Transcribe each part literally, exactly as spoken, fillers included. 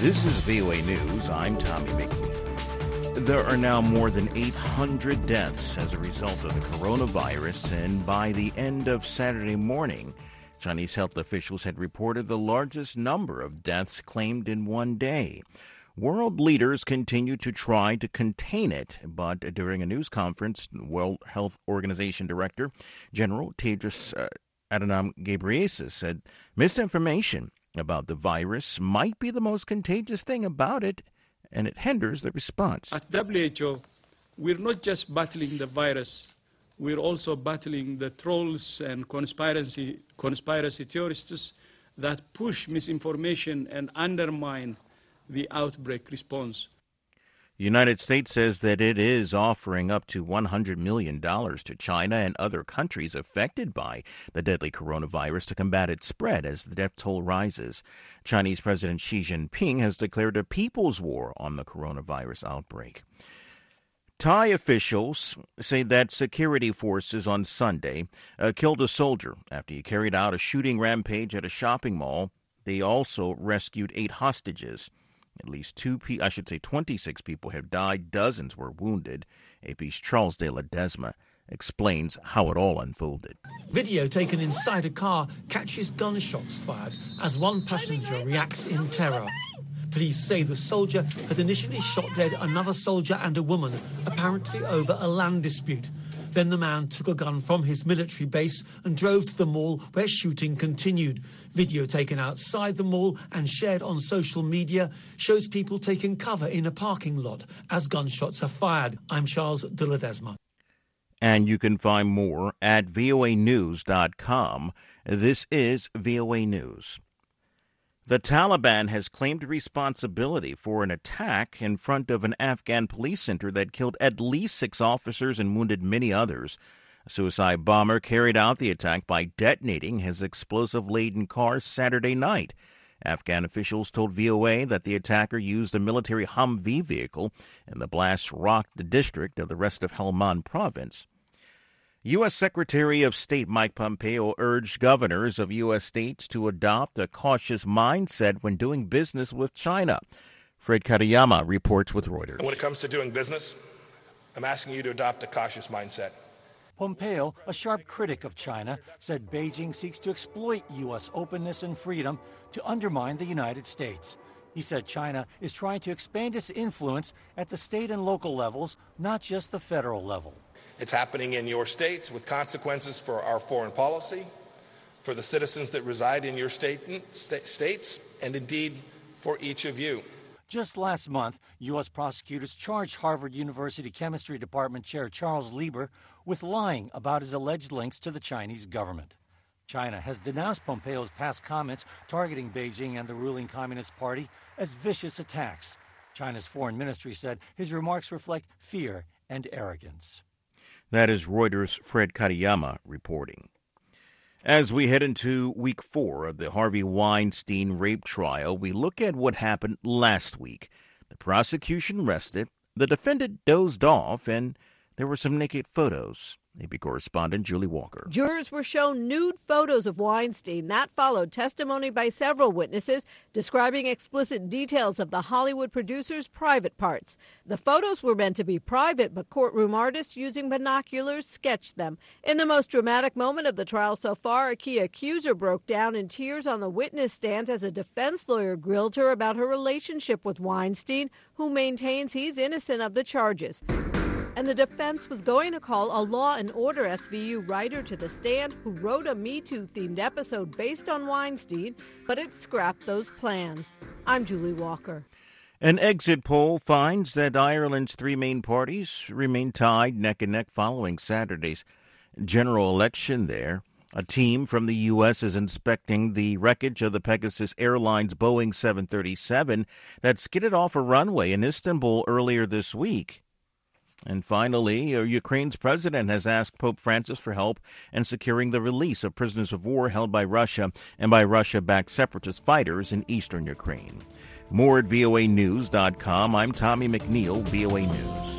This is V O A News. I'm Tommy McNeil. There are now more than eight hundred deaths as a result of the coronavirus, and by the end of Saturday morning, Chinese health officials had reported the largest number of deaths claimed in one day. World leaders continue to try to contain it, but during a news conference, World Health Organization Director General Tedros uh, Adhanom Ghebreyesus said misinformation about the virus might be the most contagious thing about it, and it hinders the response. At W H O, we're not just battling the virus, we're also battling the trolls and conspiracy, conspiracy theorists that push misinformation and undermine the outbreak response. The United States says that it is offering up to one hundred million dollars to China and other countries affected by the deadly coronavirus to combat its spread as the death toll rises. Chinese President Xi Jinping has declared a people's war on the coronavirus outbreak. Thai officials say that security forces on Sunday uh, killed a soldier after he carried out a shooting rampage at a shopping mall. They also rescued eight hostages. At least two, pe- I should say twenty-six people have died, dozens were wounded. A P's Charles de Ledesma explains how it all unfolded. Video taken inside a car catches gunshots fired as one passenger reacts in terror. Police say the soldier had initially shot dead another soldier and a woman, apparently over a land dispute. Then the man took a gun from his military base and drove to the mall where shooting continued. Video taken outside the mall and shared on social media shows people taking cover in a parking lot as gunshots are fired. I'm Charles de Ledesma. And you can find more at V O A news dot com. This is V O A News. The Taliban has claimed responsibility for an attack in front of an Afghan police center that killed at least six officers and wounded many others. A suicide bomber carried out the attack by detonating his explosive-laden car Saturday night. Afghan officials told V O A that the attacker used a military Humvee vehicle, and the blast rocked the district of the rest of Helmand province. U S. Secretary of State Mike Pompeo urged governors of U S states to adopt a cautious mindset when doing business with China. Fred Katayama reports with Reuters. And when it comes to doing business, I'm asking you to adopt a cautious mindset. Pompeo, a sharp critic of China, said Beijing seeks to exploit U S openness and freedom to undermine the United States. He said China is trying to expand its influence at the state and local levels, not just the federal level. It's happening in your states with consequences for our foreign policy, for the citizens that reside in your state, st- states, and indeed for each of you. Just last month, U S prosecutors charged Harvard University Chemistry Department Chair Charles Lieber with lying about his alleged links to the Chinese government. China has denounced Pompeo's past comments targeting Beijing and the ruling Communist Party as vicious attacks. China's foreign ministry said his remarks reflect fear and arrogance. That is Reuters' Fred Katayama reporting. As we head into week four of the Harvey Weinstein rape trial, we look at what happened last week. The prosecution rested, the defendant dozed off, and there were some naked photos. A B correspondent Julie Walker. Jurors were shown nude photos of Weinstein. That followed testimony by several witnesses describing explicit details of the Hollywood producer's private parts. The photos were meant to be private, but courtroom artists using binoculars sketched them. In the most dramatic moment of the trial so far, a key accuser broke down in tears on the witness stand as a defense lawyer grilled her about her relationship with Weinstein, who maintains he's innocent of the charges. And the defense was going to call a Law and Order S V U writer to the stand who wrote a Me Too-themed episode based on Weinstein, but it scrapped those plans. I'm Julie Walker. An exit poll finds that Ireland's three main parties remain tied neck and neck following Saturday's general election there. A team from the U S is inspecting the wreckage of the Pegasus Airlines Boeing seven thirty-seven that skidded off a runway in Istanbul earlier this week. And finally, Ukraine's president has asked Pope Francis for help in securing the release of prisoners of war held by Russia and by Russia-backed separatist fighters in eastern Ukraine. More at V O A news dot com. I'm Tommy McNeil, V O A News.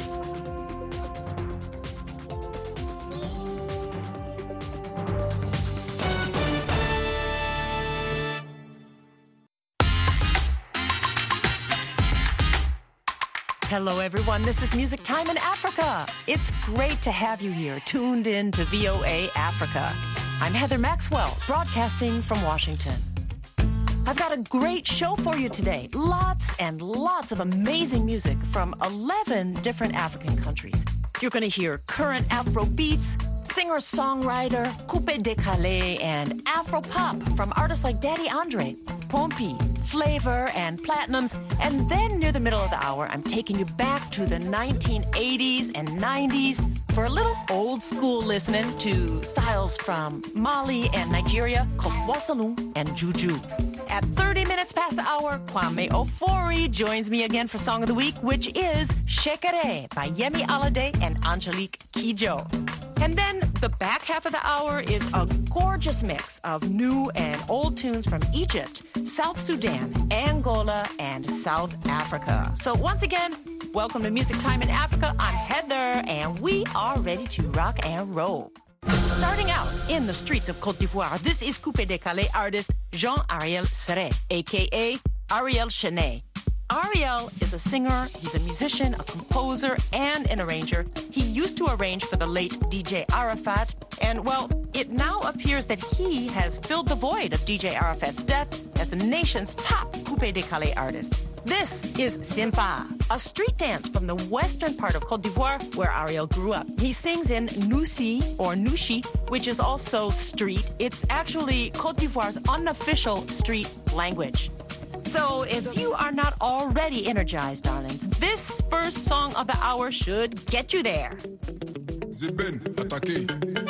Hello, everyone. This is Music Time in Africa. It's great to have you here, tuned in to V O A Africa. I'm Heather Maxwell, broadcasting from Washington. I've got a great show for you today. Lots and lots of amazing music from eleven different African countries. You're going to hear current Afro beats, singer-songwriter, Coupé Décalé, and Afro pop from artists like Daddy Andre, Pompi, Flavor, and Platinums. And then near the middle of the hour, I'm taking you back to the nineteen eighties and nineties for a little old school listening to styles from Mali and Nigeria called Wasalung and Juju. At thirty minutes past the hour, Kwame Ofori joins me again for Song of the Week, which is Shekere by Yemi Alade and Angelique Kidjo. And then the back half of the hour is a gorgeous mix of new and old tunes from Egypt, South Sudan, Angola, and South Africa. So once again, welcome to Music Time in Africa. I'm Heather, and we are ready to rock and roll. Starting out in the streets of Côte d'Ivoire, this is Coupé Décalé artist Jean-Ariel Serret, a k a. Ariel Chenet. Ariel is a singer, he's a musician, a composer, and an arranger. He used to arrange for the late D J Arafat, and, well, it now appears that he has filled the void of D J Arafat's death as the nation's top Coupé Décalé artist. This is Simpa, a street dance from the western part of Côte d'Ivoire, where Ariel grew up. He sings in Nusi, or Nushi, which is also street. It's actually Côte d'Ivoire's unofficial street language. So if you are not already energized, darlings, this first song of the hour should get you there. Zeben, attaqué.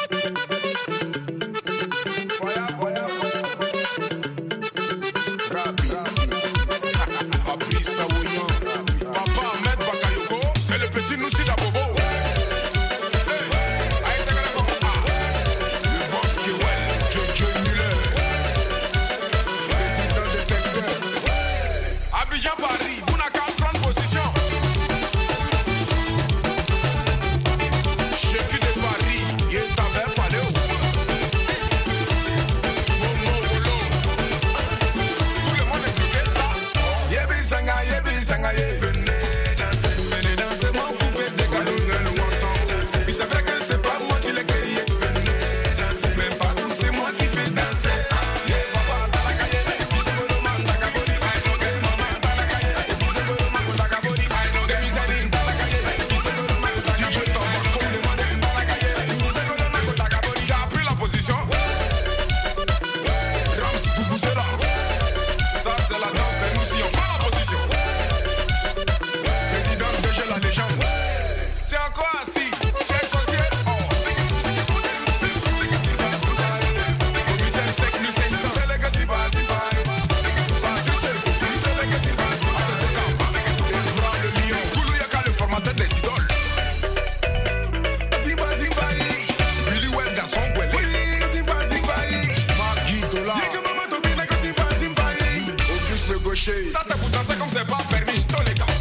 Fire, fire, fire. Rap, rap. Fabrice Saouyan. Papa Ahmed Bakayoko, c'est le petit Noussi d'Abobo. Ça c'est pour danser comme c'est pas permis. Dans les cas.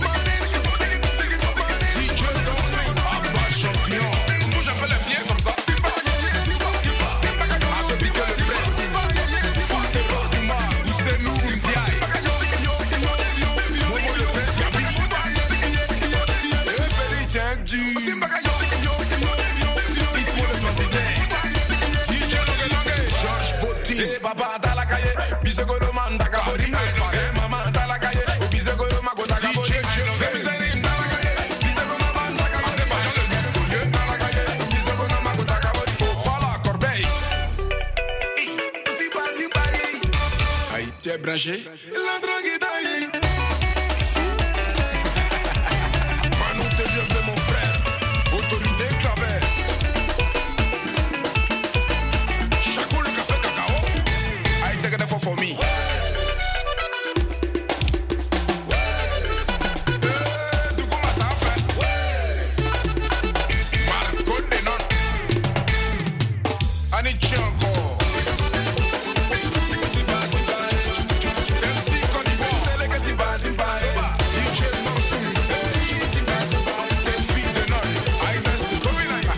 Si Dieu t'en fait, Abba champion. Nous j'appelle les biens comme ça. Simba, Simba, Simba. Ah, je dis que le père. Simba, Simba, Simba. C'est nous, Ndiaye. Momo le prince Yabi. Et Ferry Tchengdu. Simba, Ismo le président. Si Dieu l'engue l'engue. Georges Botti. Et Baba Dalakaye. Bisogolo Mandaka Bori. T'es branché? L'endroit qui taille. Manu te je fais mon frère. Autorité claver. Chacoul café cacao. I take it for me. Tu commences à faire. Marco de non. Anichi encore.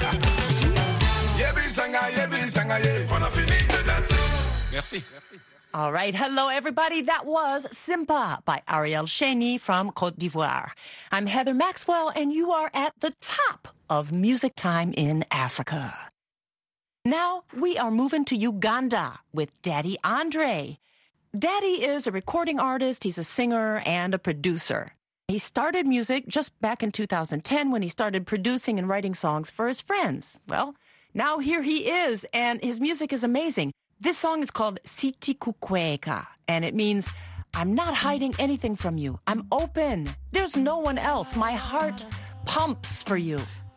Merci. All right. Hello, everybody. That was Simpa by Ariel Cheney from Côte d'Ivoire. I'm Heather Maxwell, and you are at the top of Music Time in Africa. Now we are moving to Uganda with Daddy Andre. Daddy is a recording artist. He's a singer and a producer. He started music just back in two thousand ten when he started producing and writing songs for his friends. Well, now here he is, and his music is amazing. This song is called Sitikukweka, and it means, I'm not hiding anything from you. I'm open. There's no one else. My heart pumps for you.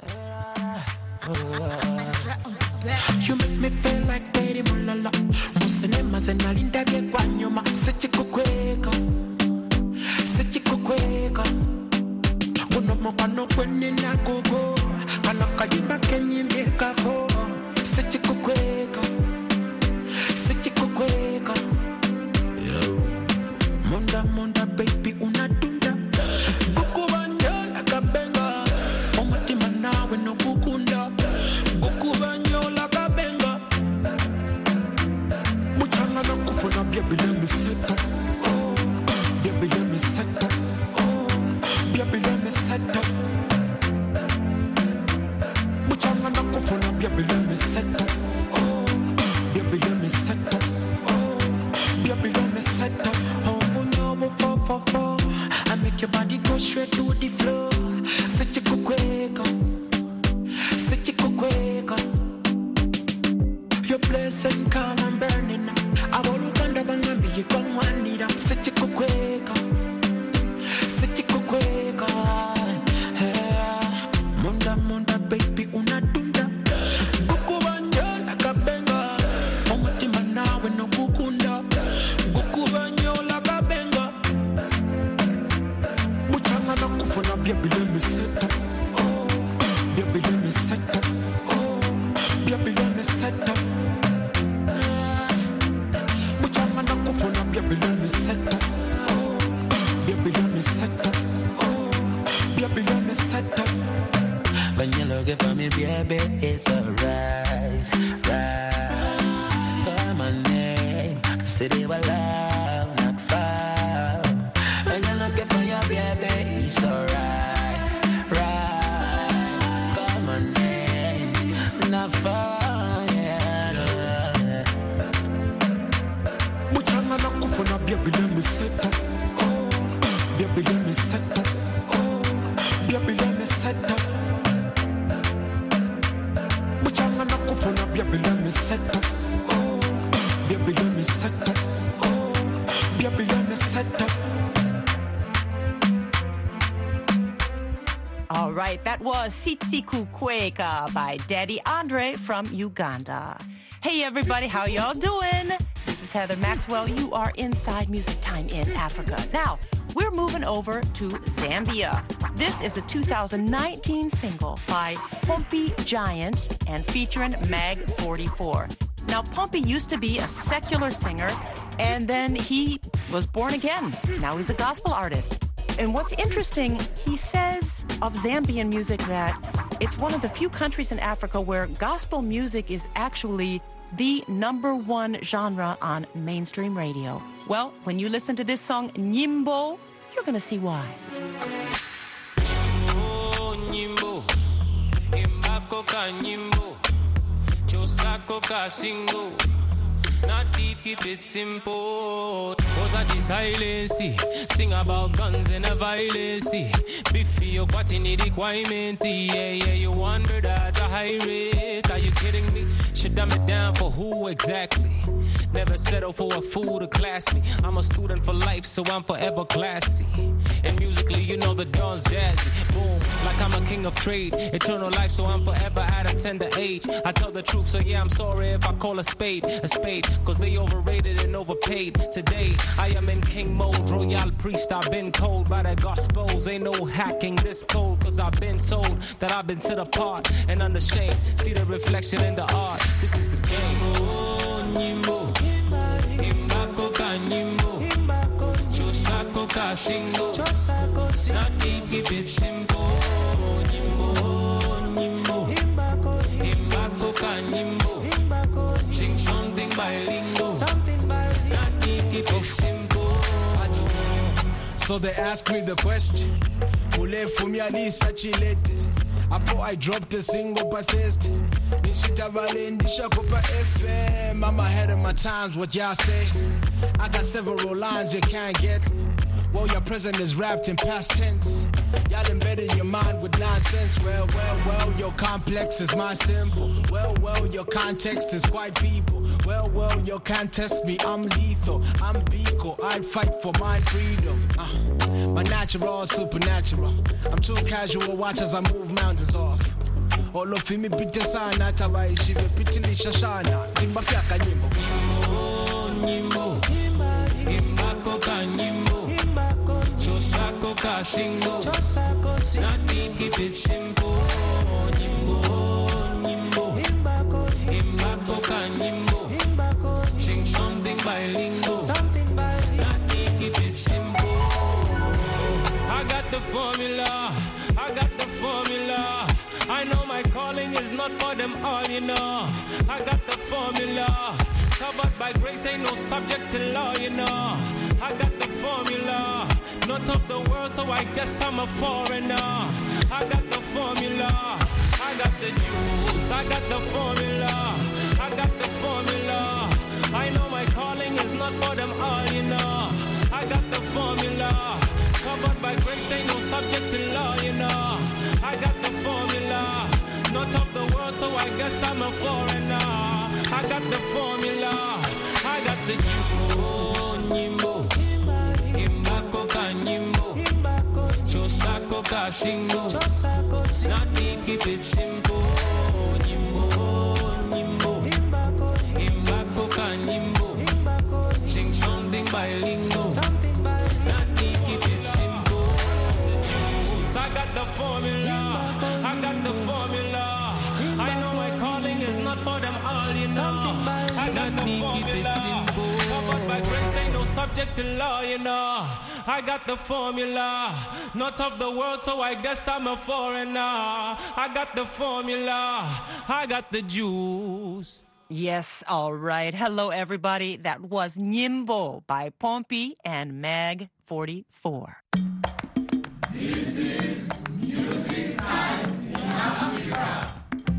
You make me feel like Betty Mulala. Musinema zenalinda byegwanyuma. Sitikukweka, Sitikukweka. Uno mokano kwenye nagogo. Kana kayimba kenyimbe kako. Sitikukweka. Sitikukweka. Munda munda baby unadunda. Gukubanya lakabenga. Omutima nawe no gukunda. Gukubanya lakabenga. Muchanga na kufuna baby let me set up. Baby let me set up. Baby let me set up. Muchanga na kufuna baby let me set up. Baby let me set up. Baby let me set up. Oh no, four four four. I make your body go straight to the floor. Sitikukweka, Sitikukweka. Your blessing calm and burning. I will look under bangambi you come one leader. Sitikukweka, Sitikukweka. Munda munda baby unadunda. Gukubanya lakabenga. Omutima nawe no gukunda. Gukubanya lakabenga. Muchanga na kufuna baby let me set up. Baby let me set up. Baby let me set up. Muchanga na kufuna baby let me set up. Baby let me set up. Baby let me set up. When you're looking for me, baby, it's alright, right. Call my name, city where love not far. When you're looking for your baby, it's alright, right. Call my name, not far, yeah. Muchanga na kufuna, baby, let me set up. Baby, let me set up. Baby, let me set up. Muchanga na kufuna, baby, let me set up. Baby, let me set up. Baby, let me set up. All right, that was Sitikukweka by Daddy Andre from Uganda. Hey, everybody, how y'all doing? This is Heather Maxwell. You are inside Music Time in Africa. Now, we're moving over to Zambia. This is a two thousand nineteen single by Pompi Giant and featuring Mag forty-four. Now, Pompi used to be a secular singer, and then he was born again. Now he's a gospel artist. And what's interesting, he says of Zambian music that it's one of the few countries in Africa where gospel music is actually the number one genre on mainstream radio. Well, when you listen to this song, Nyimbo, you're going to see why. Oh, Nyimbo, Imbako ka Nyimbo, Chosako ka Singo. Not deep, keep it simple. Cause I the silence, sing about guns and the violence. Biffy, your party need requirement. Yeah, yeah, you wonder that a high rate. Are you kidding me? Should dumb it down for who exactly? Never settle for a fool to class me. I'm a student for life, so I'm forever classy. And musically, you know the dawn's jazzy. Boom, like I'm a king of trade. Eternal life, so I'm forever at a tender age. I tell the truth, so yeah, I'm sorry if I call a spade a spade. Cause they overrated and overpaid. Today, I am in king mode. Royal priest, I've been cold by the gospels. Ain't no hacking this code. Cause I've been told that I've been set apart and unashamed. See the reflection in the art. This is the game. Oh, Nyimbo. Imbako ka Nyimbo. Chosako ka Singo. Not deep, keep it simple. Nyimbo, Nyimbo. Imbako ka Nyimbo. Sing something bilingual. Something bilingual. Not deep. So they ask me the question, Ule Fumiali such latest. Apo I dropped a single by Thursday. Nishita Valendisha Copa F M. I'm ahead of my times, what y'all say? I got several lines you can't get. Well, your present is wrapped in past tense. Y'all embedded your mind with nonsense. Well, well, well, your complex is my symbol. Well, well, your context is quite people. Well, well, you can't test me. I'm lethal. I'm Biko. I fight for my freedom. Uh, my natural, supernatural. I'm too casual. Watch as I move mountains off. All of me pite sana tabai shibe pitilisha shana. Timba fiaka nyimbo. Nyimbo, imbako ka nyimbo, chosako ka singo, nothing keep it simple. Nyimbo, nyimbo, imbako ka nyimbo, sing something bilingual, nothing keep it simple. I got the formula, I got the formula. I know my calling is not for them all, you know. I got the formula. Covered by grace, ain't no subject to law, you know. I got the formula. Not of the world, so I guess I'm a foreigner. I got the formula. I got the juice. I got the formula. I got the formula. I know my calling is not for them all, you know. I got the formula. Covered by grace, ain't no subject to law, you know. I got the formula. Not of the world, so I guess I'm a foreigner. I got the formula. I got the juice. Nyimbo, imbako ka nyimbo, chosako ka singo, nothing keep it simple. Nyimbo, nyimbo, imbako ka nyimbo, sing something bilingual, nothing keep it simple. I got the formula. I got the formula. I know my calling is not for them all, you know. I got the formula. Covered by grace, ain't no subject to law, you know. I got the formula. Not of the world, so I guess I'm a foreigner. I got the formula. I got the juice. Yes, all right. Hello, everybody. That was Nyimbo by Pompey and Mag forty-four. This is Music Time in Africa.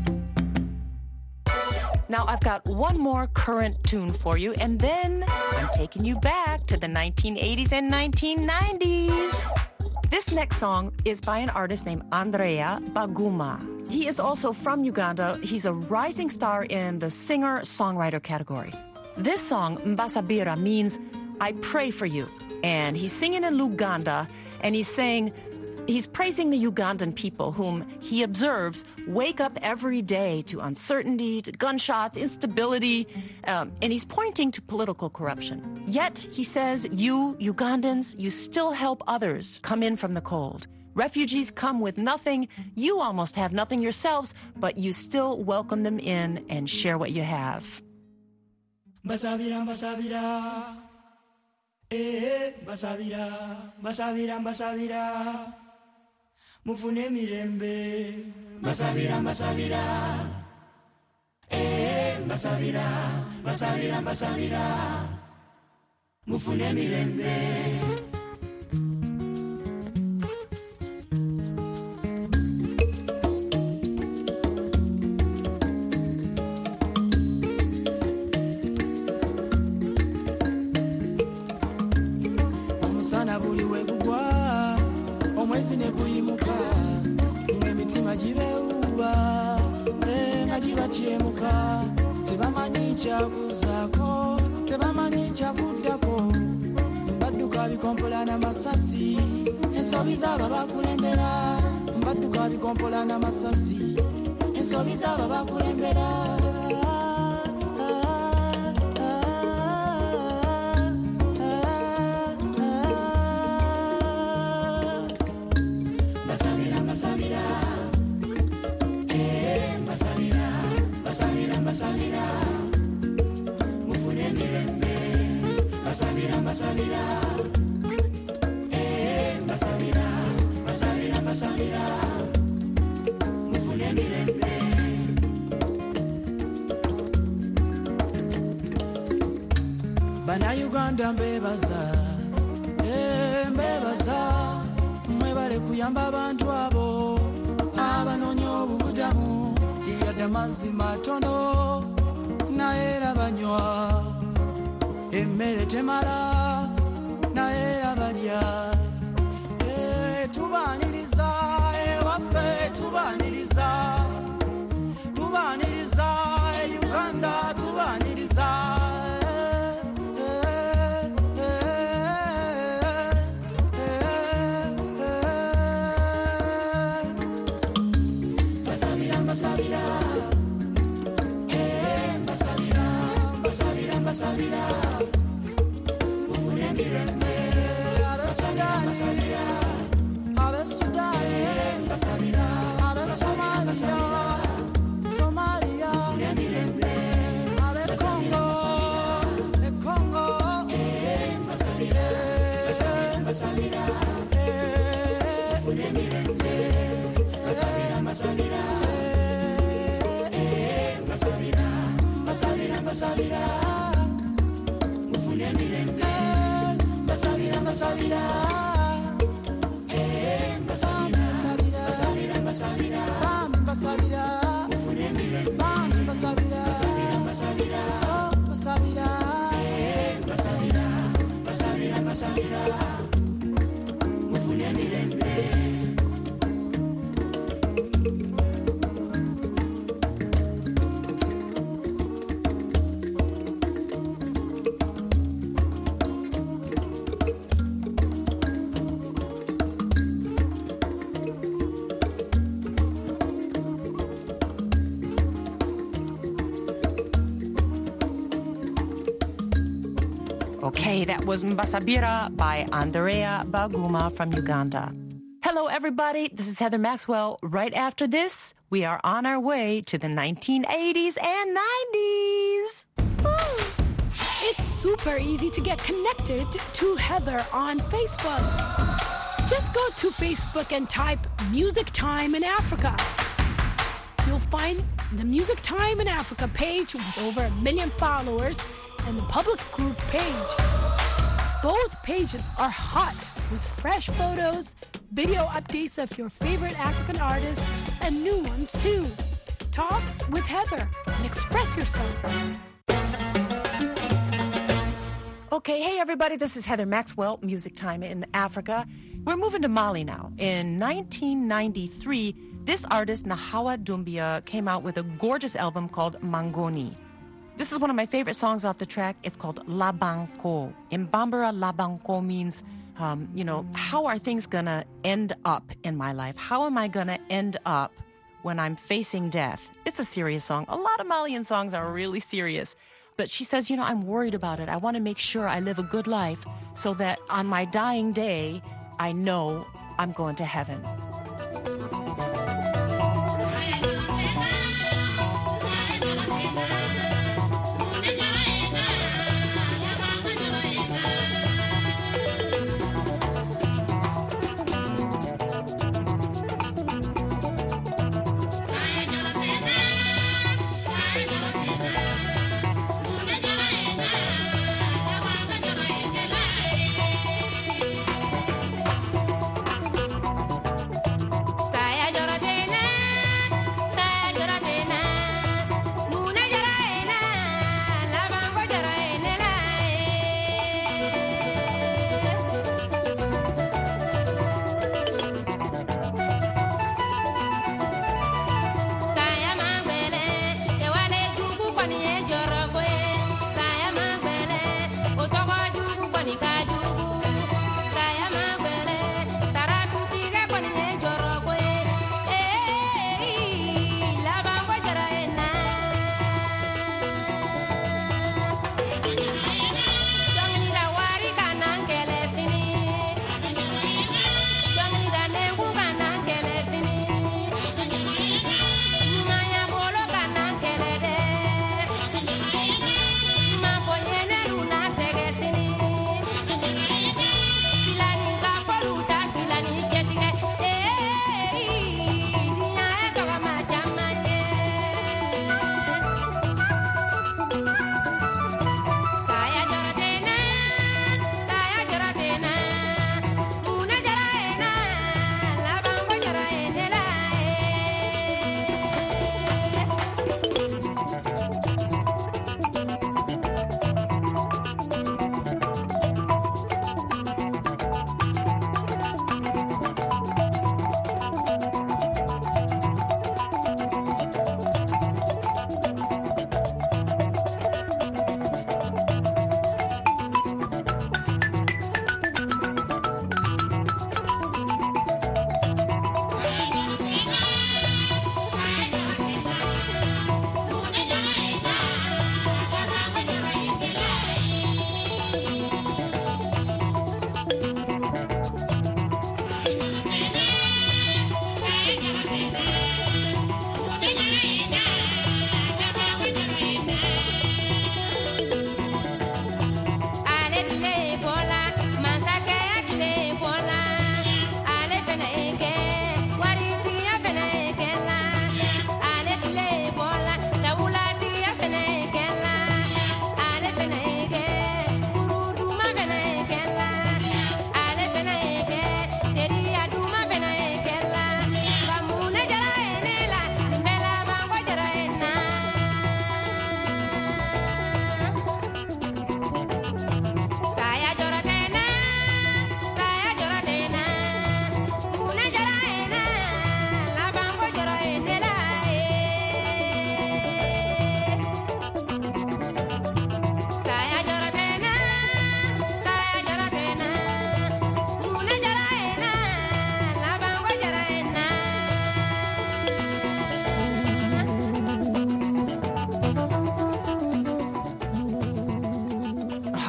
Now, I've got one more current tune for you, and then I'm taking you back to the nineteen eighties and nineteen nineties. This next song is by an artist named Andrea Baguma. He is also from Uganda. He's a rising star in the singer-songwriter category. This song, Mbasabira, means I pray for you. And he's singing in Luganda, and he's saying, he's praising the Ugandan people whom he observes wake up every day to uncertainty, to gunshots, instability, um, and he's pointing to political corruption. Yet, he says, you, Ugandans, you still help others come in from the cold. Refugees come with nothing. You almost have nothing yourselves, but you still welcome them in and share what you have. Mbasabira, mbasabira. Eh, mbasabira, mbasabira, mbasabira. Mufune mirembe. Mbasabira, mbasabira. Eh, mbasabira, mbasabira, mbasabira. Mufune mirembe. Omusana buli wegugwa, omwezi ne guyimuka, ng'emitima gibewuba, nga gibatyemuka, tebamanyi kyabuzaako, tebamanyi kyakuddako, mbadduka bikompola n'amasasi, ensobi z'abo bakulembera, mbadduka bikompola n'amasasi, ensobi z'abo bakulembera. Mbasabira, mufune mirembe. Mbasabira, mbasabira. Eh, mbasabira, mbasabira, mbasabira. Mufune mirembe. Bana Uganda mbebaza, eh, mbebaza. okuyamba abantu abo abanoonya obubudamu yadde amazzi matono naye era banywa emmere temala naye era balya tubaaniriza ewaffe tubaaniriza tubaaniriza Uganda tubaaniriza basabira basabira eh basabira basabira basabira ufune mirembe basabira basabira abe Sudan basabira abe Somalia Somalia ufune mirembe abe Congo e Congo eh basabira basabira basabira ufune mirembe basabira basabira eh basabira basabira basabira ufune mirembe basabira basabira eh basabira basabira basabira basabira ufune mirembe basabira basabira basabira basabira eh basabira basabira basabira ufune mirembe. Okay, that was Mbasabira by Andrea Baguma from Uganda. Hello, everybody. This is Heather Maxwell. Right after this, we are on our way to the nineteen eighties and nineties. Woo! It's super easy to get connected to Heather on Facebook. Just go to Facebook and type Music Time in Africa. You'll find the Music Time in Africa page with over a million followers and the public group page. Both pages are hot with fresh photos, video updates of your favorite African artists, and new ones too. Talk with Heather and express yourself. Okay, hey everybody, this is Heather Maxwell, Music Time in Africa. We're moving to Mali now. In nineteen ninety-three, this artist, Nahawa Doumbia, came out with a gorgeous album called Mangoni. This is one of my favorite songs off the track. It's called Labanko. In Bambara, Labanko means, um, you know, how are things gonna end up in my life? How am I gonna end up when I'm facing death? It's a serious song. A lot of Malian songs are really serious. But she says, you know, I'm worried about it. I want to make sure I live a good life so that on my dying day, I know I'm going to heaven. Saya Jorate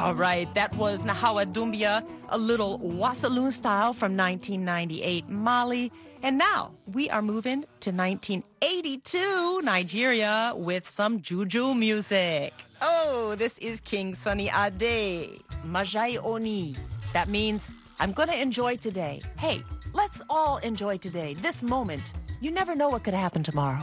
All right, that was Nahawa Dumbia, a little Wasaloon style from nineteen ninety-eight Mali. And now we are moving to nineteen eighty-two Nigeria with some juju music. Oh, this is King Sunny Ade, Majai Oni. That means I'm going to enjoy today. Hey, let's all enjoy today, this moment. You never know what could happen tomorrow.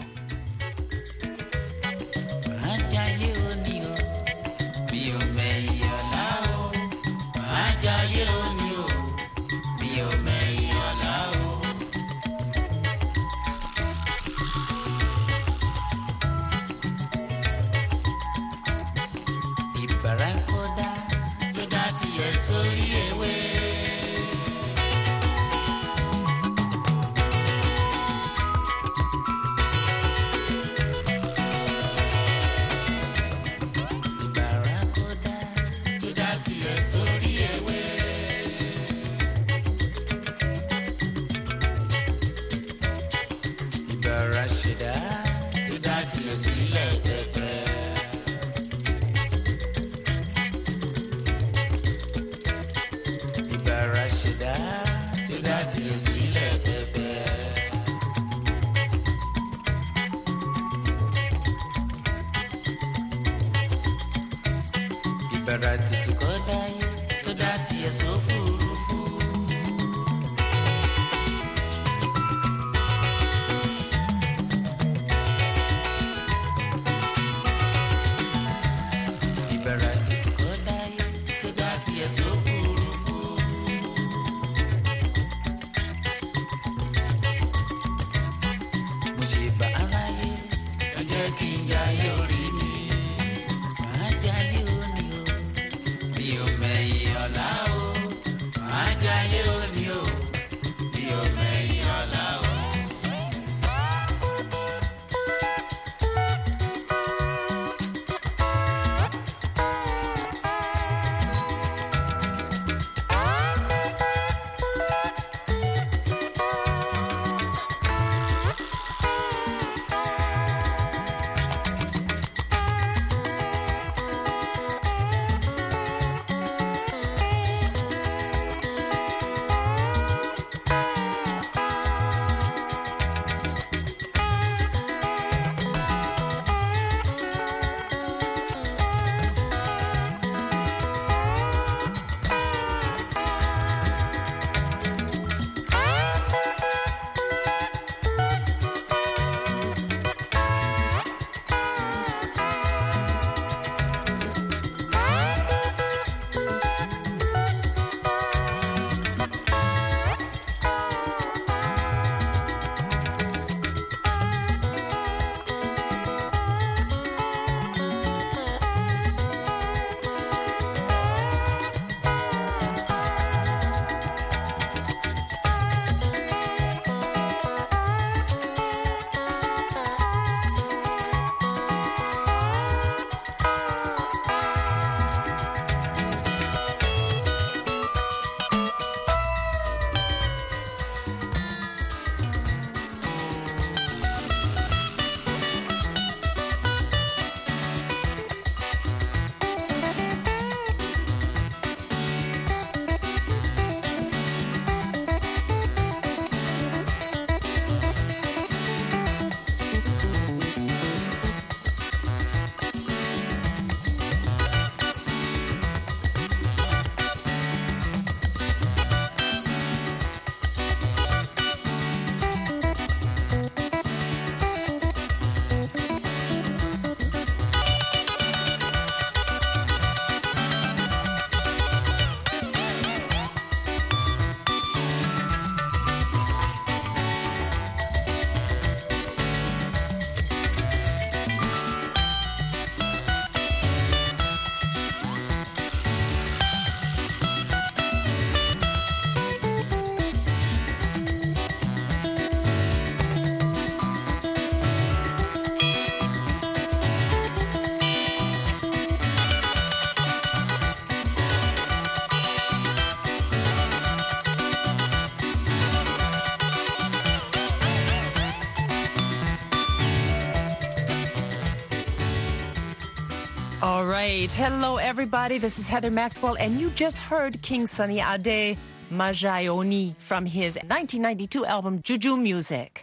All right. Hello, everybody. This is Heather Maxwell, and you just heard King Sunny Ade Majayoni from his nineteen ninety-two album Juju Music.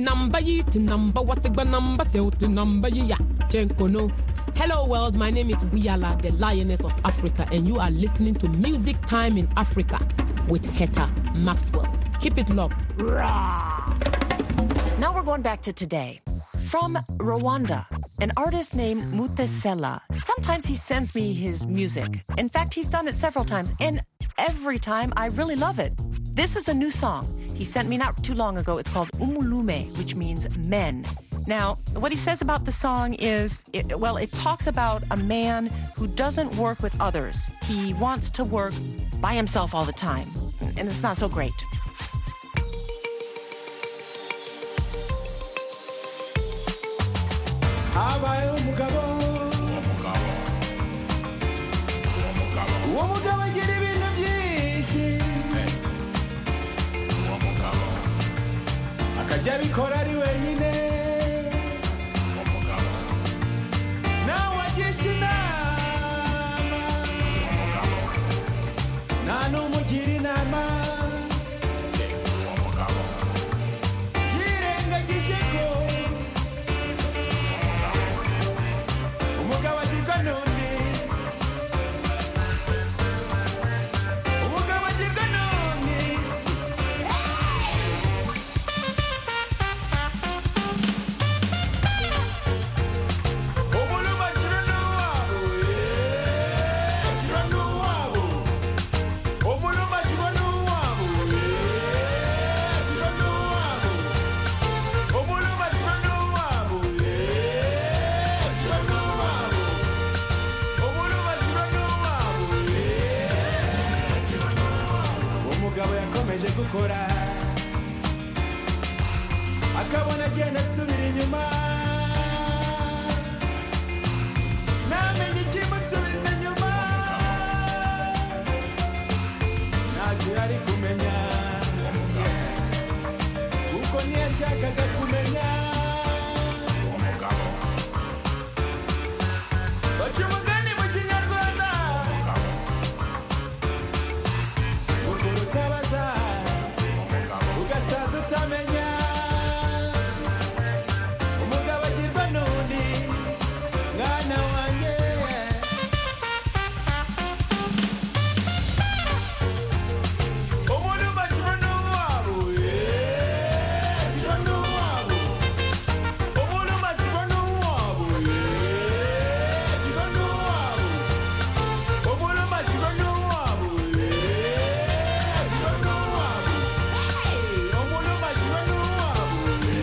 Hello world, my name is Buyala, the Lioness of Africa, and you are listening to Music Time in Africa with Heather Maxwell. Keep it locked. Now we're going back to today. From Rwanda, an artist named Mutesela. Sometimes he sends me his music. In fact, he's done it several times, and every time I really love it. This is a new song he sent me not too long ago. It's called Umulume, which means men. Now, what he says about the song is, it, well, it talks about a man who doesn't work with others. He wants to work by himself all the time, and it's not so great. Habaye umugabo uwo mugabo agira ibintu byinshi akajya abikora ari wenyine nawe agisha inama nta n'umugira inama yirengagije ko umugabo agirwa n'undi umugabo agirwa n'undi umuluma agira n'uwabo agira n'uwabo umuluma agira n'uwabo agira n'uwabo umuluma agira n'uwabo agira n'uwabo umugabo yakomeje gukora akabona agenda asubira inyuma namenye ikimusubiza inyuma ntacyo yari kumenya kuko ntiyashakaga kumenya baca umugani mu kinyarwanda ukura utabaza ugasaza utamenya umugabo agirwa n'undi mwana wanjye umuntu bagira n'uwabo agira n'uwabo umuntu bagira n'uwabo agira n'uwabo umuntu bagira n'uwabo agira n'uwabo umuntu bagira n'uwabo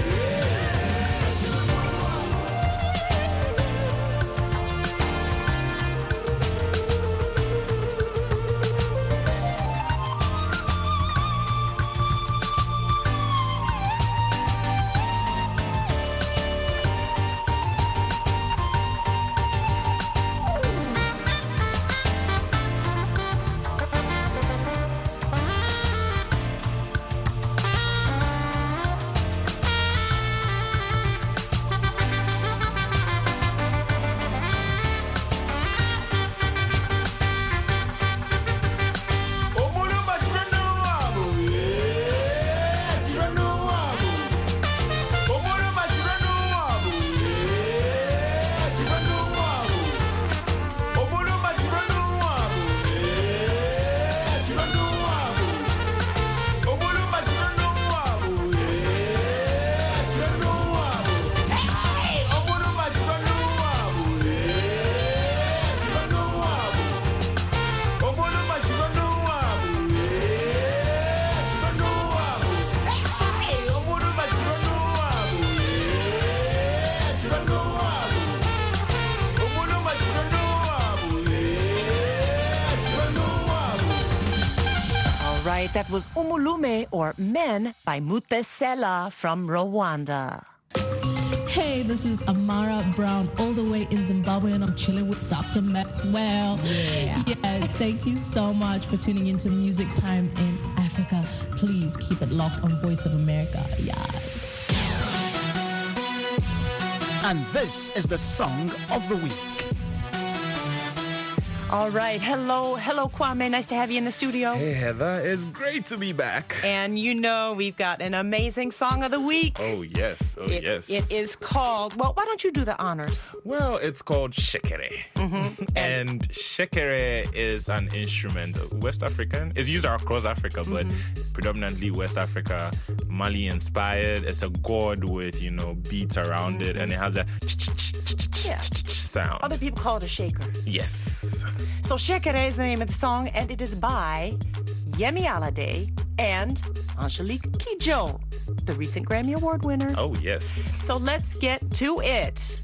umuntu bagira n'uwabo agira n'uwabo umuntu bagira n'uwabo agira n'uwabo umuntu bagira n'uwabo agira n'uwabo umuntu bagira n'uwabo agira n'uwabo umuntu bagira n'uwabo agira n'uwabo umuntu bagira n'uwabo agira n'uwabo umuntu bagira n'uwabo agira n'uwabo umuntu bagira n'uwabo agira n'uwabo. All right, that was Umulume, or Men, by Mutesela from Rwanda. Hey, this is Amara Brown, all the way in Zimbabwe, and I'm chilling with Doctor Maxwell. Yeah. Yeah, thank you so much for tuning into Music Time in Africa. Please keep it locked on Voice of America. Yeah. And this is the song of the week. All right. Hello. Hello, Kwame. Nice to have you in the studio. Hey, Heather. It's great to be back. And you know we've got an amazing song of the week. Oh, yes. Oh, it, yes. It is called, well, why don't you do the honors? Well, it's called shekere. Mm-hmm. And, and shekere is an instrument, West African. It's used across Africa, but mm-hmm. predominantly West Africa, Mali inspired. It's a gourd with, you know, beats around mm-hmm. it, and it has a yeah. sound. Other people call it a shaker. Yes. So Shekere is the name of the song, and it is by Yemi Alade and Angelique Kidjo, the recent Grammy Award winner. Oh, yes. So let's get to it.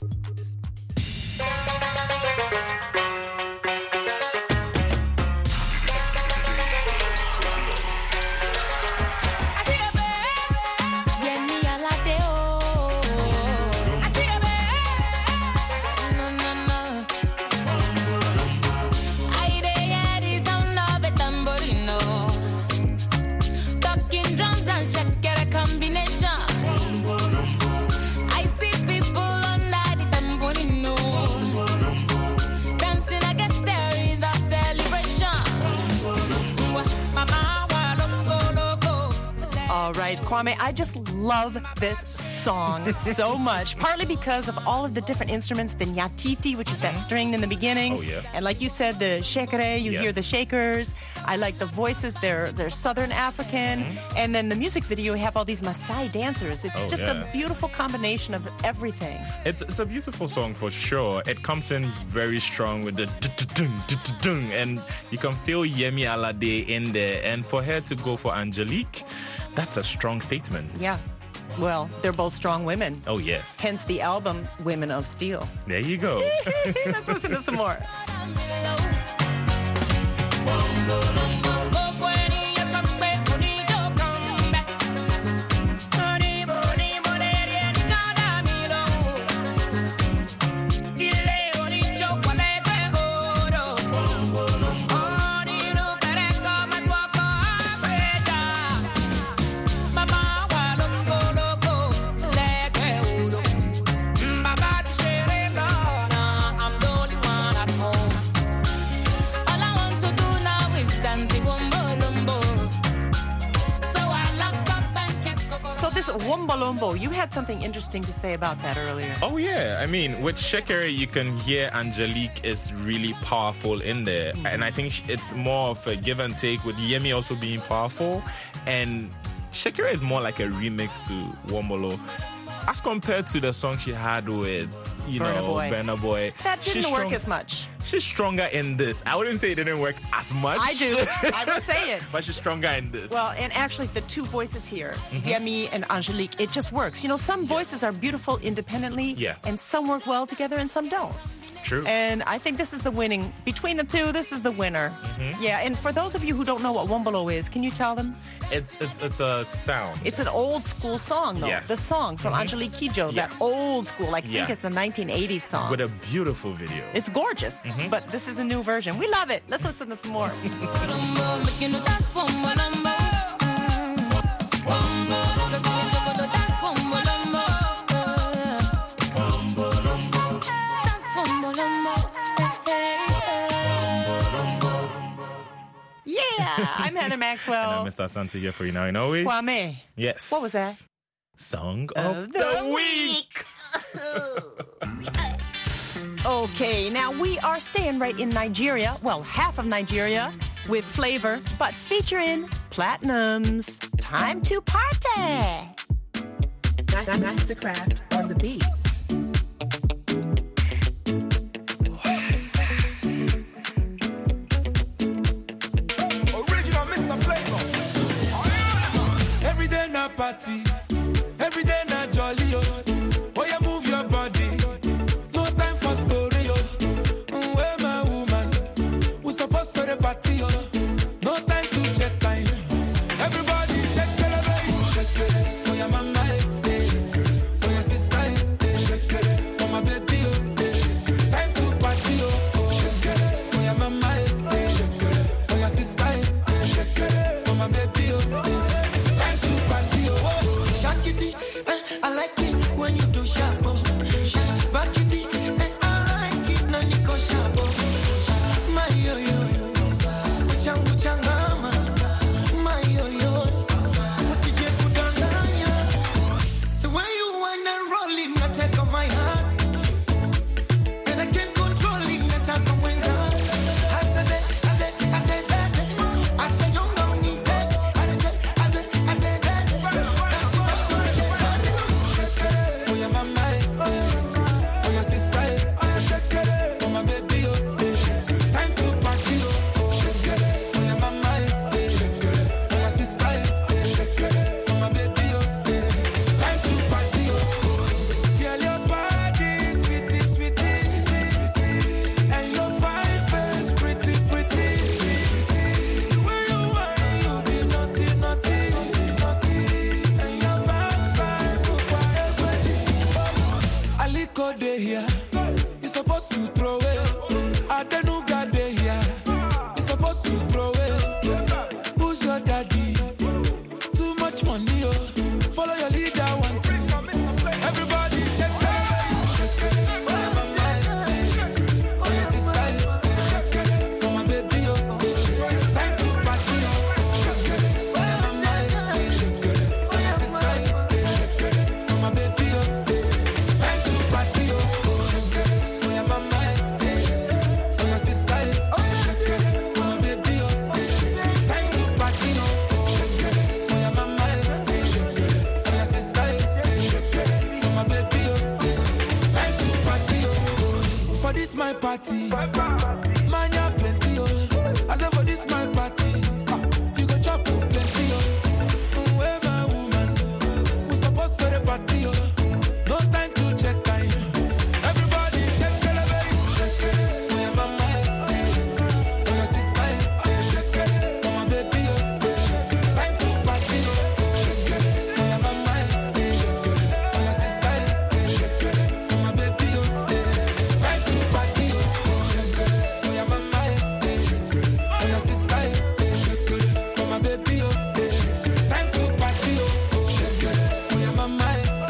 Kwame, I just love this song so much, partly because of all of the different instruments, the nyatiti, which is that string in the beginning. Oh, yeah. And like you said, the shekere, you yes. hear the shakers. I like the voices, they're, they're Southern African. Mm-hmm. And then the music video, we have all these Maasai dancers. It's oh, just yeah. a beautiful combination of everything. It's it's a beautiful song for sure. It comes in very strong with the d-d-dung, and you can feel Yemi Alade in there. And for her to go for Angelique, that's a strong statement. Yeah. Well, they're both strong women. Oh, yes. Hence the album Women of Steel. There you go. Let's listen to some more. Wombolombo, you had something interesting to say about that earlier. Oh, yeah. I mean, with Shekere, you can hear Angelique is really powerful in there. Mm-hmm. And I think it's more of a give and take, with Yemi also being powerful. And Shekere is more like a remix to Wombolo, as compared to the song she had with, you Burna know, Boy. Burna Boy. That didn't She's work strong- as much. She's stronger in this. I wouldn't say it didn't work as much. I do. I would say it. But she's stronger in this. Well, and actually, the two voices here, Mm-hmm. Yemi and Angelique, it just works. You know, some voices are beautiful independently, Yeah. and some work well together, and some don't. True. And I think this is the winning. Between the two, this is the winner. Mm-hmm. Yeah, and for those of you who don't know what Wombolo is, can you tell them? It's it's it's a sound. It's an old school song, though. Yes. The song from Mhm. Angelique Kidjo, Yeah. that old school, like, I Yeah. think it's a nineteen eighties song. With a beautiful video. It's gorgeous, Mhm. but this is a new version. We love it. Let's listen to some more. Yeah, I'm Heather Maxwell. And I'm Mister Asante here for you now, and always. Kwame. Yes. What was that? Song of, Of the, the week. Okay, now we are staying right in Nigeria, well, half of Nigeria, with flavor, but featuring Platinums. Time to party! Mastercraft on the beat. Original Mister Flavor. Every day na party, every day na jolly, oh. Oh, you move your body. No time for story, oh. Mm, where my woman? We supposed to the party, oh. No time to check time. Everybody shake it, baby. Shake it. Oh, your mama, eh, eh. Oh, your sister, eh, eh. Shake it. Oh, my baby, oh, eh. Time to party, oh. Oh, shake it. Oh, your mama, eh, eh. Shake it. Oh, your sister, eh, eh. Shake it. Oh, my baby, oh, eh. Time to party, oh. Shake it, eh, I like it when my party. Man, ya plenty, oh. I say for this my party. You go chop oh, plenty, oh. Where my woman? We supposed to the party, oh. No time to check time. Everybody shake it, baby. Shake it. Where my mama? Where my sister? Shake it. Where my baby, oh. Time to party, oh. Shake it. Where my mama? Where my sister? Shake it. Where my baby, oh. Time to party, oh. Shake it. Where my mama? Where my sister? Shake it. Where my baby, oh. Time to party, oh. Shake it. Where my mama?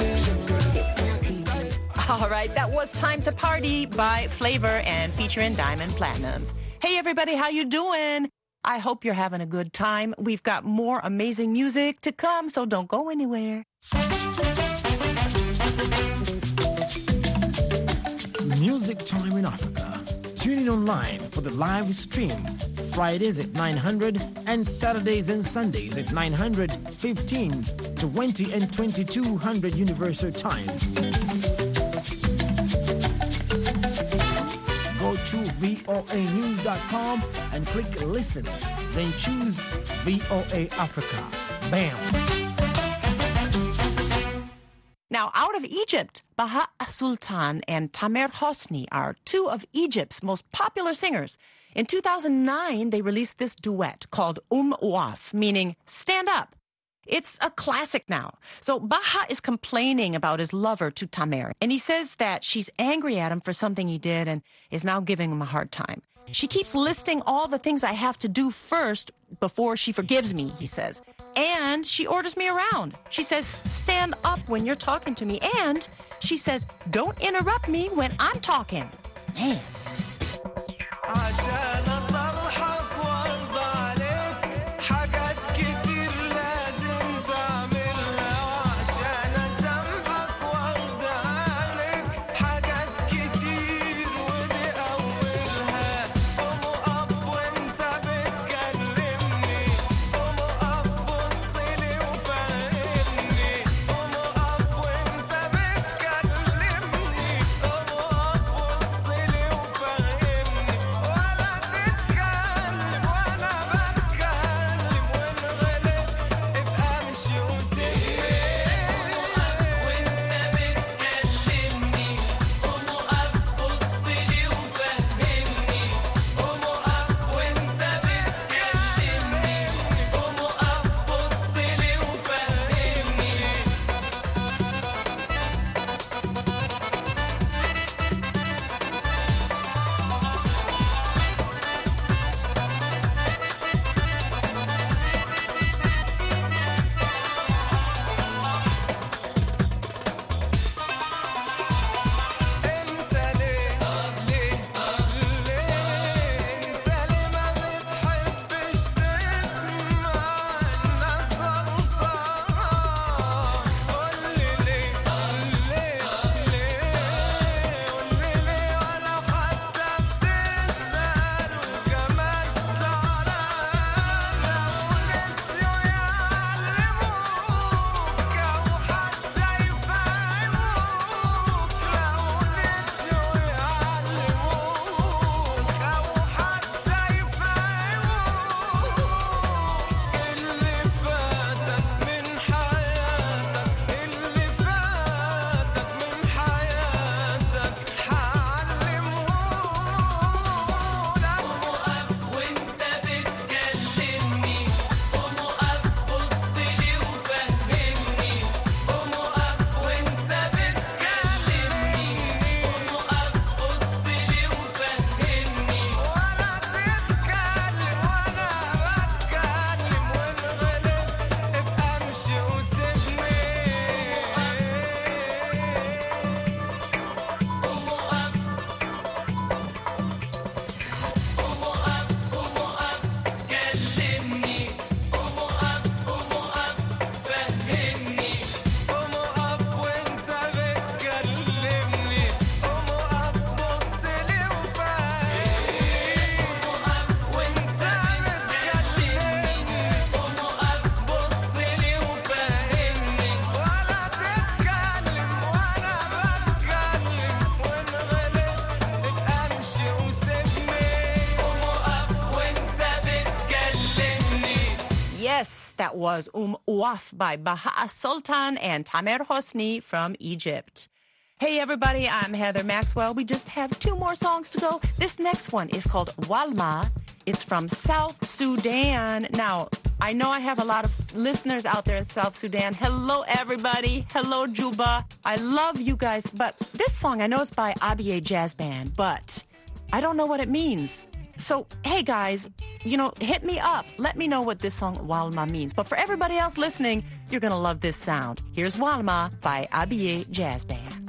All right, that was Time to Party by Flavor and featuring Diamond Platinums. Hey, everybody, how you doing? I hope you're having a good time. We've got more amazing music to come, so don't go anywhere. Music Time in Africa. Tune in online for the live stream. Fridays at nine hundred and Saturdays and Sundays at nine hundred, fifteen, twenty, and twenty-two hundred Universal Time. Go to V O A news dot com and click listen. Then choose V O A Africa. Bam! Now, out of Egypt, Baha Sultan and Tamer Hosni are two of Egypt's most popular singers. In two thousand nine, they released this duet called Um Waf, meaning stand up. It's a classic now. So Baha is complaining about his lover to Tamer, and he says that she's angry at him for something he did and is now giving him a hard time. She keeps listing all the things I have to do first before she forgives me, he says. And she orders me around. She says, stand up when you're talking to me. And she says, don't interrupt me when I'm talking. Man. that was Um Uaf by Baha Sultan and Tamer Hosni from Egypt. Hey everybody, I'm Heather Maxwell. We just have two more songs to go. This next one is called Walma. It's from South Sudan. Now, I know I have a lot of listeners out there in South Sudan. Hello everybody. Hello Juba. I love you guys, but this song, I know it's by Abiye Jazz Band, but I don't know what it means. So, hey guys, you know, hit me up. Let me know what this song Walma means. But for everybody else listening, you're going to love this sound. Here's Walma by Abiye Jazz Band.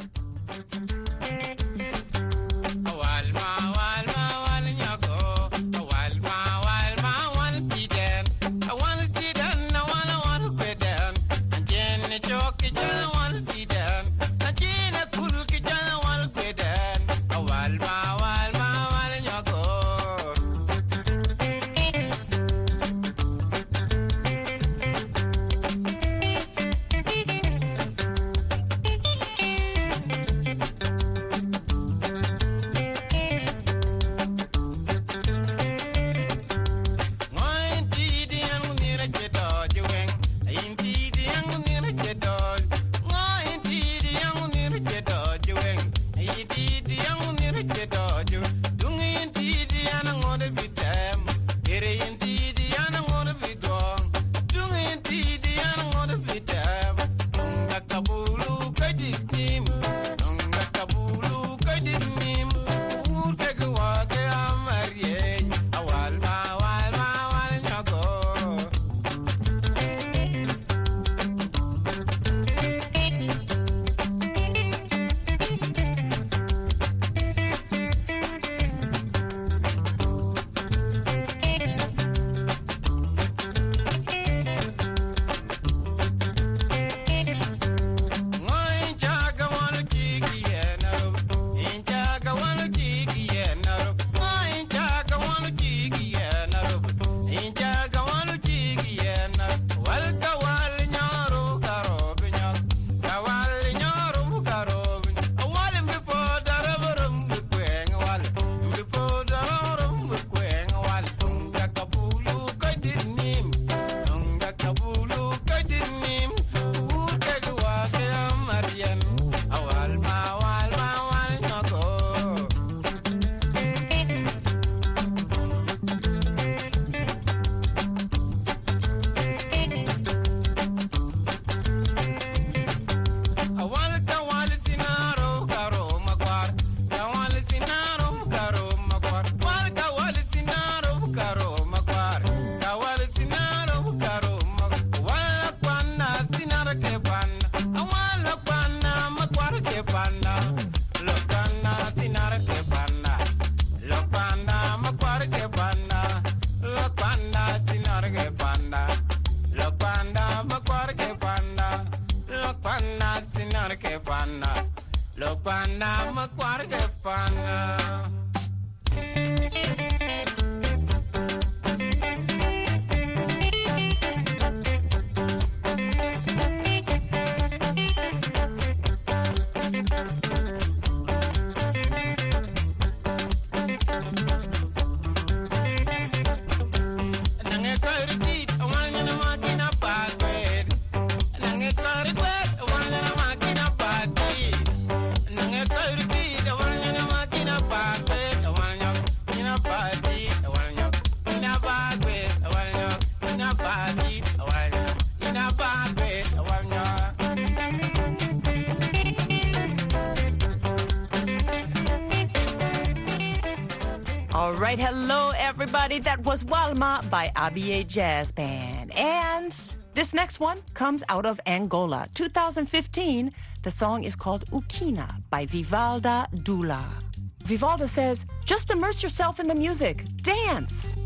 All right, hello everybody. That was Walma by Abiye Jazz Band. And this next one comes out of Angola, two thousand fifteen. The song is called Ukina by Vivalda Dula. Vivalda says, just immerse yourself in the music. Dance.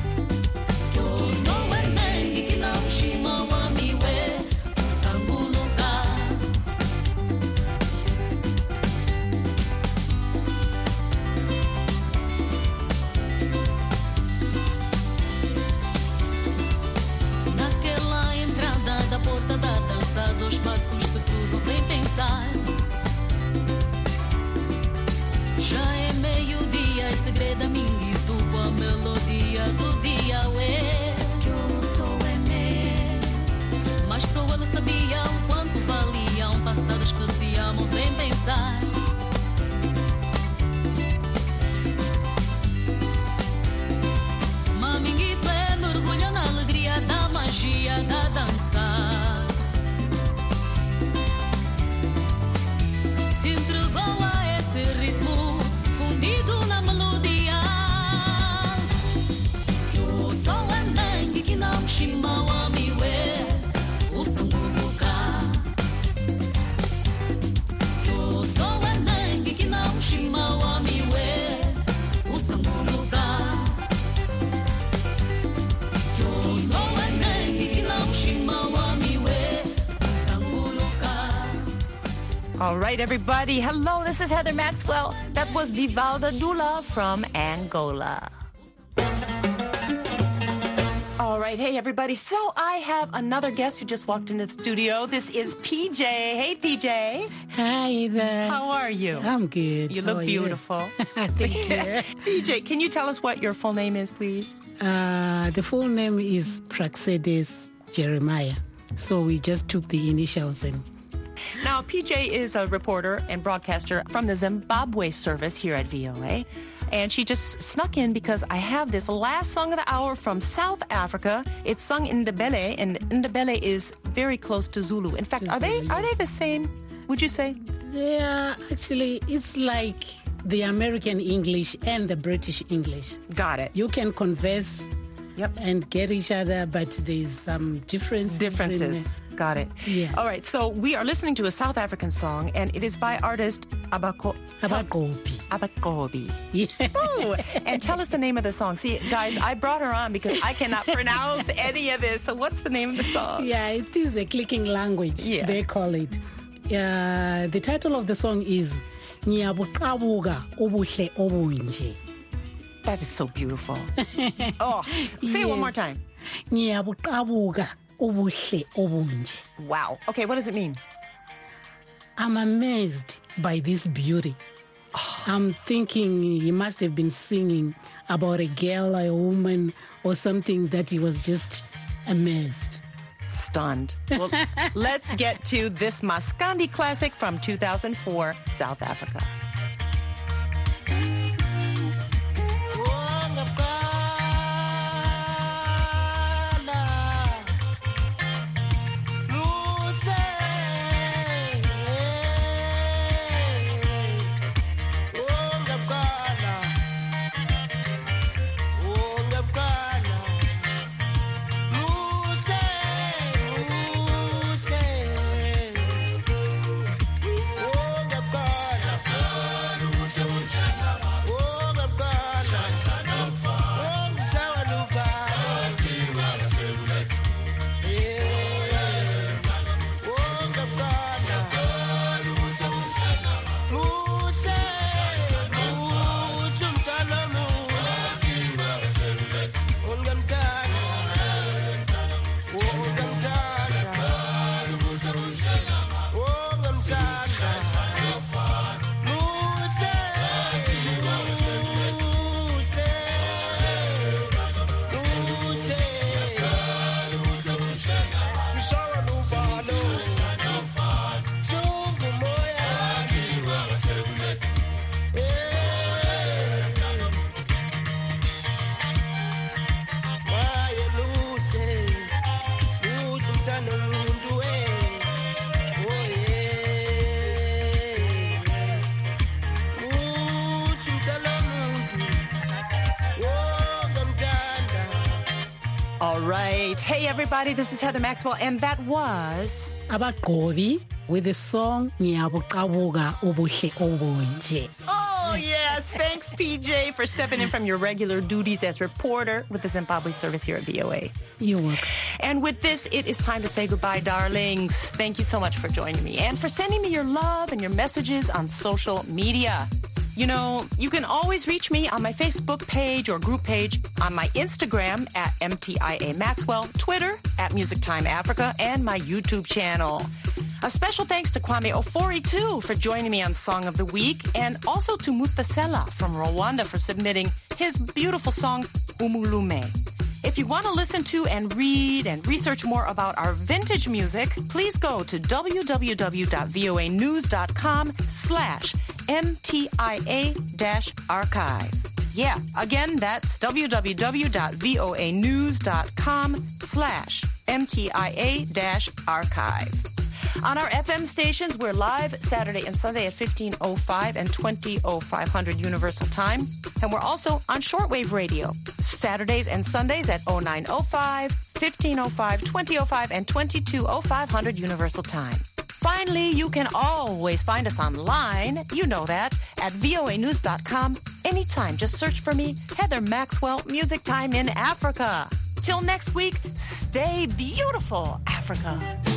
Sambuluka melodia do dia, ué, que eu sou é me. Mas só elas sabiam quanto valiam passadas que se amam sem pensar. Maminguito é mergulha na alegria da magia da dança. Se entregou a esse ritmo fundido na melodia. Eu sou a mangue que não chima o amiwe, o sambuca. Eu sou a mangue que não chima o amiwe, o sambuca. Eu sou a mangue que não chima o amiwe, o sambuca. All right, everybody. Hello, this is Heather Maxwell. That was Vivalda Dula from Angola. All right, hey, everybody. So I have another guest who just walked into the studio. This is P J. Hey, P J. Hi there. How are you? I'm good. You How look are beautiful. Thank you. P J, can you tell us what your full name is, please? Uh, the full name is Praxedes Jeremiah. So we just took the initials and Now, P J is a reporter and broadcaster from the Zimbabwe service here at V O A. And she just snuck in because I have this last song of the hour from South Africa. It's sung in Ndebele, and Ndebele is very close to Zulu. In fact, are they are they the same, would you say? yeah, actually, it's like the American English and the British English. Got it. You can converse yep. and get each other, but there's some differences. Differences. Got it. Yeah. All right, so we are listening to a South African song, and it is by artist Abako- Abakobi. Abakobi. Yeah. Oh, and tell us the name of the song. See, guys, I brought her on because I cannot pronounce any of this. So what's the name of the song? Yeah, it is a clicking language, Yeah. they call it. Uh, the title of the song is Ngiyabuqabuka ubuhle obunje. That is so beautiful. Oh, say it one more time. Ngiyabuqabuka ubuhle obunje. Wow. Okay, what does it mean? I'm amazed by this beauty. I'm thinking he must have been singing about a girl, a woman, or something that he was just amazed. Stunned. Well, let's get to this Maskandi classic from two thousand four, South Africa. All right. Hey, everybody, this is Heather Maxwell, and that was Abakobi with the song Ngiyabuqabuka ubuhle obunje. Oh, yes. Thanks, P J, for stepping in from your regular duties as reporter with the Zimbabwe service here at V O A. You're welcome. And with this, it is time to say goodbye, darlings. Thank you so much for joining me and for sending me your love and your messages on social media. You know, you can always reach me on my Facebook page or group page, on my Instagram at M T I A Maxwell, Twitter at Music Time Africa, and my YouTube channel. A special thanks to Kwame Ofori, too, for joining me on Song of the Week, and also to Mutasela from Rwanda for submitting his beautiful song, Umulume. If you want to listen to and read and research more about our vintage music, please go to www.voanews.com slash MTIA-archive. Yeah, again, that's www.voanews.com slash MTIA-archive. On our F M stations, we're live Saturday and Sunday at fifteen oh five and twenty oh five hundred Universal Time. And we're also on shortwave radio, Saturdays and Sundays at oh nine oh five, fifteen oh five, twenty oh five, and twenty-two oh five hundred Universal Time. Finally, you can always find us online, you know that, at voa news dot com. Anytime, just search for me, Heather Maxwell, Music Time in Africa. Till next week, stay beautiful, Africa.